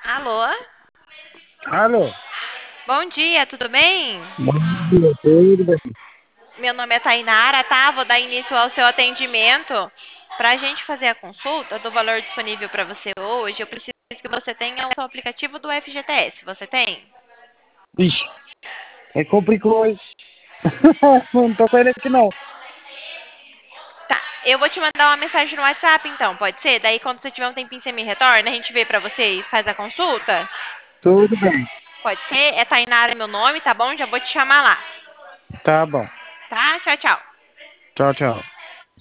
Alô? Alô? Bom dia, tudo bem? Bom dia, tudo bem? Meu nome é Tainara, tá? Vou dar início ao seu atendimento. Para a gente fazer a consulta do valor disponível para você hoje, eu preciso que você tenha o seu aplicativo do FGTS. Você tem? Ixi, é complicou hoje. Não tô com ele aqui não. Tá, eu vou te mandar uma mensagem no WhatsApp então, pode ser? Daí quando você tiver um tempinho você me retorna, a gente vê para você e faz a consulta? Tudo bem. Pode ser? É Tainara meu nome, tá bom? Já vou te chamar lá. Tá bom. Tá? Tchau, tchau. Tchau, tchau.